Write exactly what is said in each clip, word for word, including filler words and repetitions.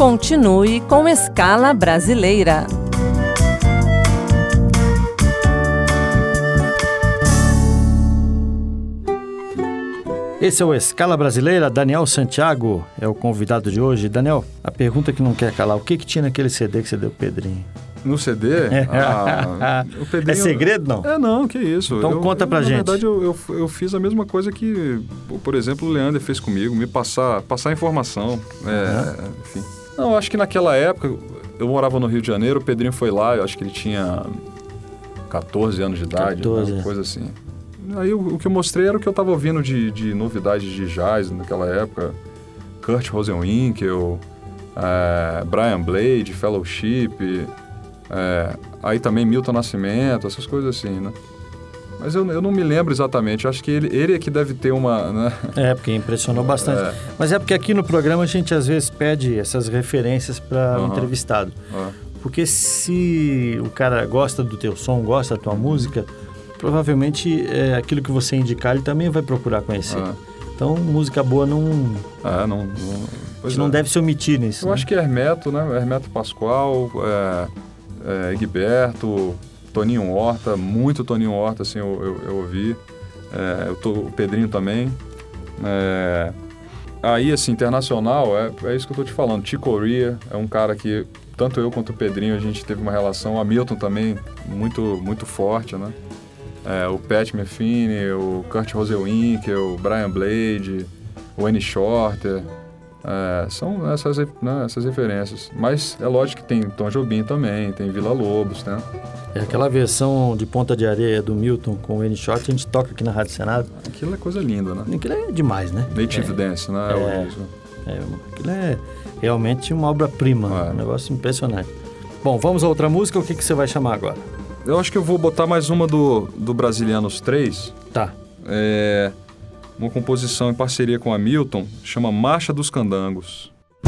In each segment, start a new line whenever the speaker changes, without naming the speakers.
Continue com Escala Brasileira.
Esse é o Escala Brasileira. Daniel Santiago é o convidado de hoje. Daniel, a pergunta que não quer calar, o que que tinha naquele C D que você deu pro Pedrinho?
No C D? Ah, o Pedrinho...
É segredo, não?
É, não, que isso.
Então
eu,
conta pra
eu,
gente.
Na verdade, eu, eu, eu fiz a mesma coisa que, por exemplo, o Leandro fez comigo, me passar, passar informação. É, uhum. Enfim. Não, acho que naquela época, eu morava no Rio de Janeiro, o Pedrinho foi lá, eu acho que ele tinha catorze anos de idade,
catorze.
Né, coisa assim. Aí o, o que eu mostrei era o que eu estava ouvindo de, de novidades de jazz naquela época. Kurt Rosenwinkel, é, Brian Blade, Fellowship, é, aí também Milton Nascimento, essas coisas assim, né? Mas eu, eu não me lembro exatamente, eu acho que ele, ele é que deve ter uma... Né?
É, porque impressionou bastante. É. Mas é porque aqui no programa a gente às vezes pede essas referências para o
Uhum.
entrevistado.
Uhum.
Porque se o cara gosta do teu som, gosta da tua música... provavelmente é, aquilo que você indicar ele também vai procurar conhecer. Ah. Então, música boa não...
Ah, não, não,
a gente é. não deve se omitir nisso.
Eu
né?
acho que Hermeto, né? Hermeto Pascoal, é, é, Egberto, Toninho Horta, muito Toninho Horta, assim, eu, eu, eu ouvi. É, eu tô, o Pedrinho também. É, aí, assim, internacional, é, é isso que eu tô te falando. Chick Corea é um cara que, tanto eu quanto o Pedrinho, a gente teve uma relação. O Hamilton também, muito, muito forte, né? É, o Pat Metheny, o Kurt Rosenwinkel, o Brian Blade, o Wayne Shorter, é, são essas, né, essas referências. Mas é lógico que tem Tom Jobim também, tem Villa Lobos, né?
É aquela versão de Ponta de Areia do Milton com o Wayne Shorter, a gente toca aqui na Rádio Senado.
Aquilo é coisa linda, né?
Aquilo é demais, né?
Native
é,
Dance, né?
É, é, aquilo é realmente uma obra-prima, é. um negócio impressionante. Bom, vamos a outra música, o que, que você vai chamar agora?
Eu acho que eu vou botar mais uma do, do Brasilianos três.
Tá.
É uma composição em parceria com a Milton, chama Marcha dos Candangos.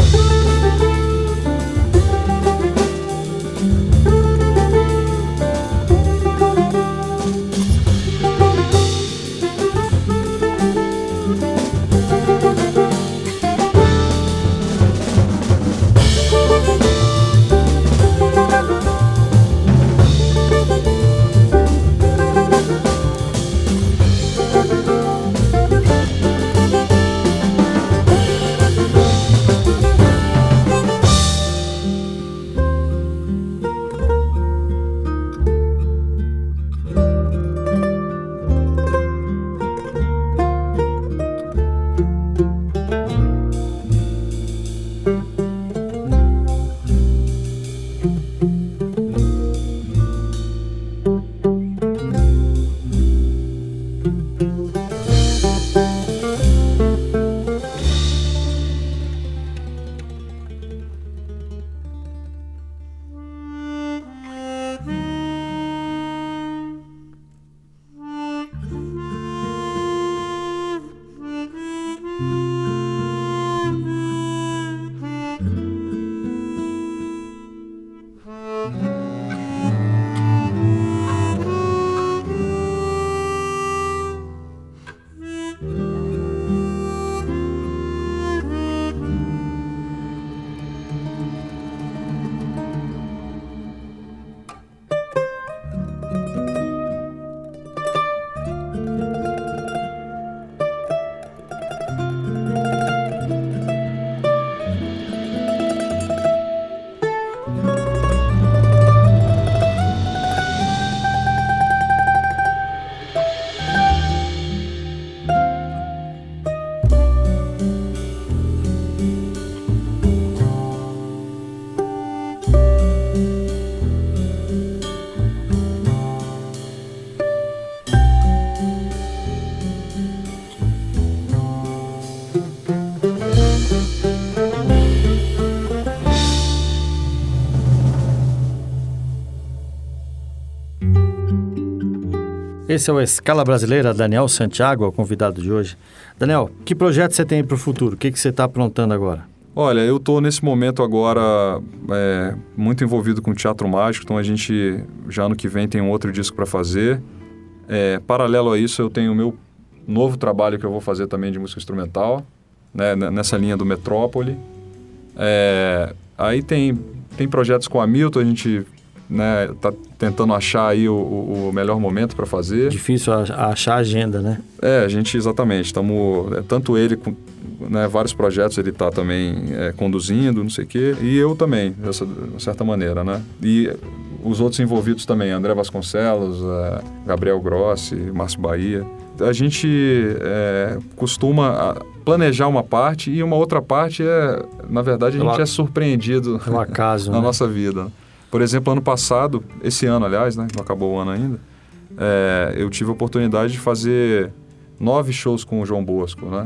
Esse é o Escala Brasileira, Daniel Santiago, é o convidado de hoje. Daniel, que projeto você tem para o futuro? O que, que você está aprontando agora?
Olha, eu estou nesse momento agora é, muito envolvido com teatro mágico, então a gente já ano que vem tem um outro disco para fazer. É, paralelo a isso, eu tenho o meu novo trabalho que eu vou fazer também de música instrumental, né, nessa linha do Metrópole. É, Aí tem, tem projetos com a Hamilton, a gente né, tá tentando achar aí o, o, o melhor momento para fazer.
Difícil achar a agenda, né?
É, a gente, exatamente. Estamos, tanto ele, com né, vários projetos ele está também é, conduzindo, não sei o quê, e eu também, dessa, de certa maneira, né? E os outros envolvidos também, André Vasconcelos, é, Gabriel Grossi, Márcio Bahia. A gente é, costuma planejar uma parte e uma outra parte é, na verdade, a gente é surpreendido
é um acaso,
na
né?
nossa vida. Por exemplo, ano passado, esse ano, aliás, né, não acabou o ano ainda, é, eu tive a oportunidade de fazer nove shows com o João Bosco, né?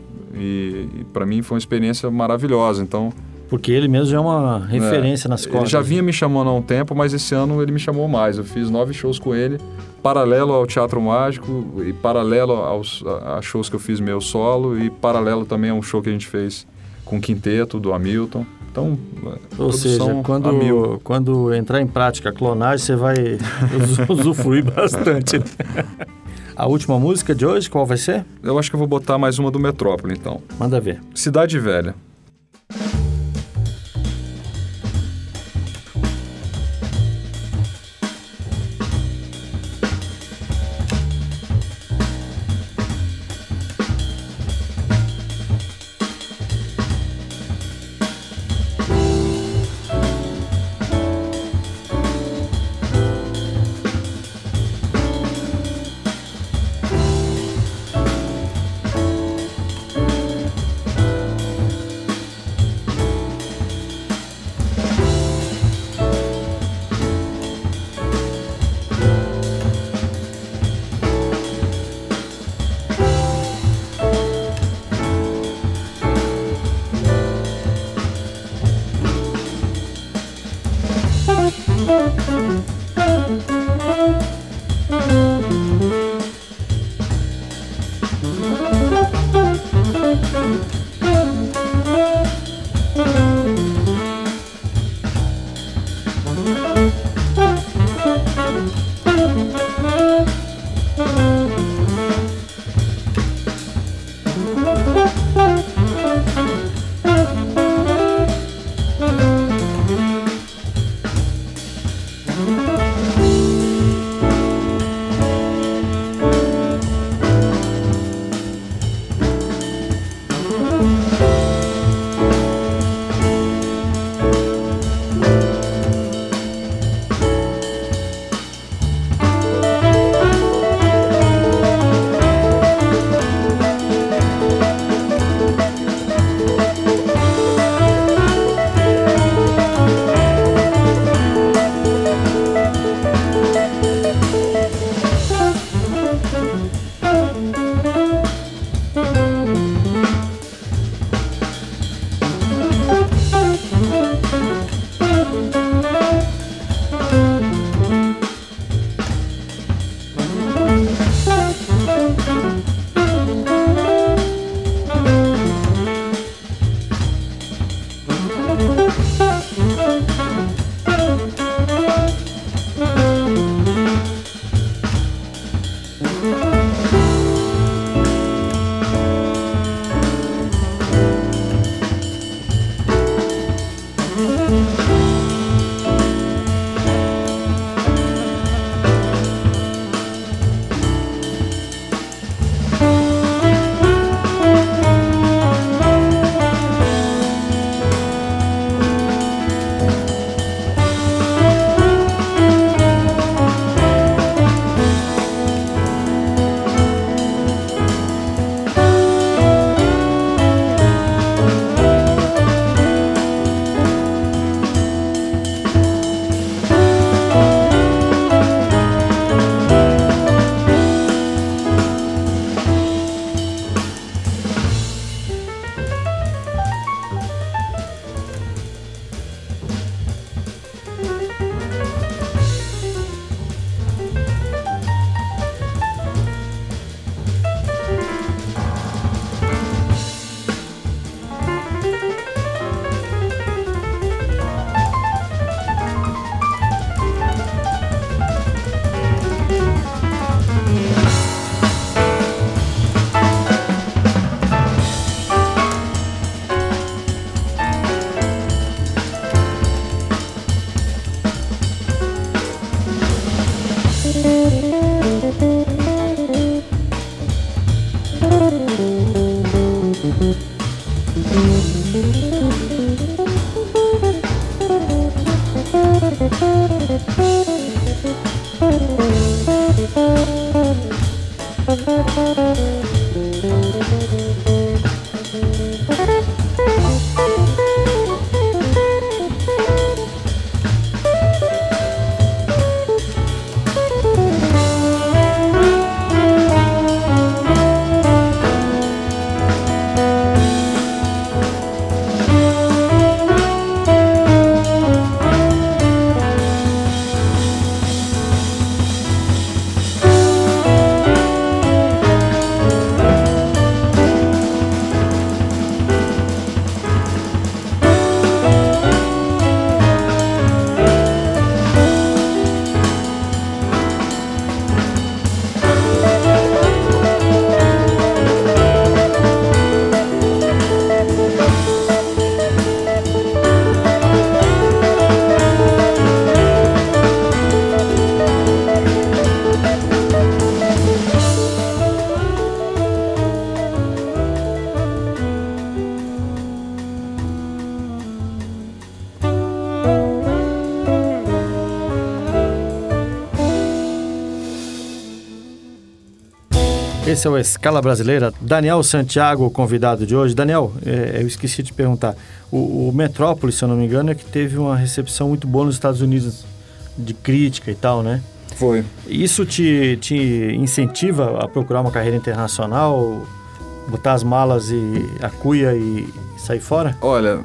E, e para mim foi uma experiência maravilhosa, então...
Porque ele mesmo já é uma referência
é,
nas costas.
Ele já vinha me chamando há um tempo, mas esse ano ele me chamou mais. Eu fiz nove shows com ele, paralelo ao Teatro Mágico, e paralelo aos a, a shows que eu fiz meu solo, e paralelo também a um show que a gente fez com o quinteto do Hamilton. Então,
ou seja, quando, quando entrar em prática a clonagem, você vai usufruir bastante. A última música de hoje, qual vai ser?
Eu acho que eu vou botar mais uma do Metrópole, então.
Manda ver.
Cidade Velha.
Thank you.
Esse é o Escala Brasileira. Daniel Santiago, o convidado de hoje. Daniel, é, eu esqueci de te perguntar. O, o Metrópolis, se eu não me engano, é que teve uma recepção muito boa nos Estados Unidos, de crítica e tal, né?
Foi.
Isso te, te incentiva a procurar uma carreira internacional, botar as malas e a cuia e sair fora?
Olha,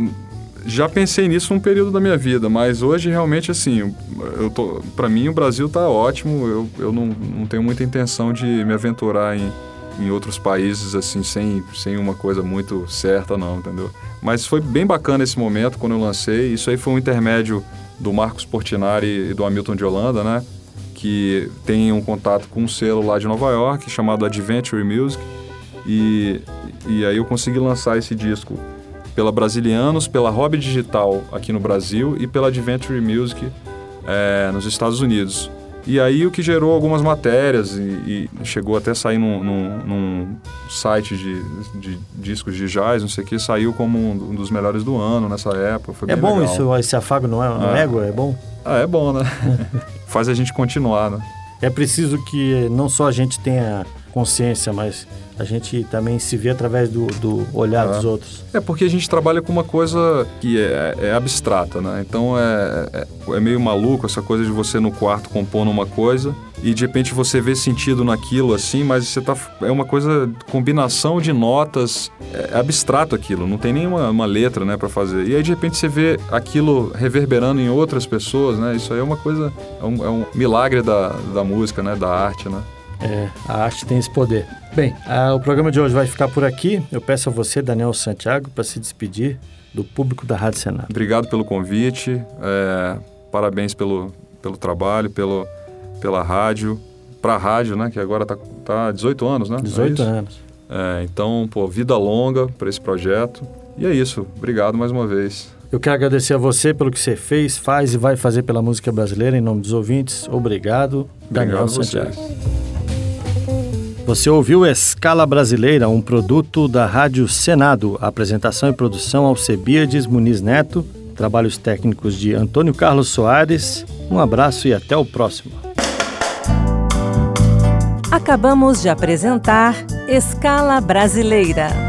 já pensei nisso um período da minha vida, mas hoje realmente assim, eu tô, pra mim o Brasil tá ótimo, eu, eu não, não tenho muita intenção de me aventurar em, em outros países assim, sem, sem uma coisa muito certa não, entendeu? Mas foi bem bacana esse momento quando eu lancei, isso aí foi um intermédio do Marcos Portinari e do Hamilton de Holanda, né? Que tem um contato com um selo lá de Nova York chamado Adventure Music e, e aí eu consegui lançar esse disco pela Brasilianos, pela Hobby Digital aqui no Brasil e pela Adventure Music é, nos Estados Unidos. E aí o que gerou algumas matérias e, e chegou até a sair num, num, num site de, de discos de jazz, não sei o que, saiu como um, um dos melhores do ano nessa época. Foi
é
bem
bom
legal.
isso, esse afago no, no
ah.
ego, é bom?
Ah, é bom, né? Faz a gente continuar, né?
É preciso que não só a gente tenha consciência, mas a gente também se vê através do, do olhar é. dos outros.
É porque a gente trabalha com uma coisa que é, é abstrata, né? Então é, é, é meio maluco essa coisa de você no quarto compondo uma coisa e de repente você vê sentido naquilo assim, mas você tá, é uma coisa, combinação de notas, é abstrato aquilo, não tem nenhuma uma letra, né, para fazer. E aí de repente você vê aquilo reverberando em outras pessoas, né? Isso aí é uma coisa, é um, é um milagre da, da música, né? Da arte, né?
É, a arte tem esse poder. Bem, a, o programa de hoje vai ficar por aqui. Eu peço a você, Daniel Santiago, para se despedir do público da Rádio Senado.
Obrigado pelo convite, é, parabéns pelo, pelo trabalho, pelo, pela rádio, para a rádio, né, que agora está tá dezoito anos, né?
dezoito anos.
É, então, pô, vida longa para esse projeto. E é isso, obrigado mais uma vez.
Eu quero agradecer a você pelo que você fez, faz e vai fazer pela música brasileira. Em nome dos ouvintes, obrigado, Daniel
obrigado
Santiago.
Vocês.
Você ouviu Escala Brasileira, um produto da Rádio Senado. Apresentação e produção Alcebiades Muniz Neto. Trabalhos técnicos de Antônio Carlos Soares. Um abraço e até o próximo.
Acabamos de apresentar Escala Brasileira.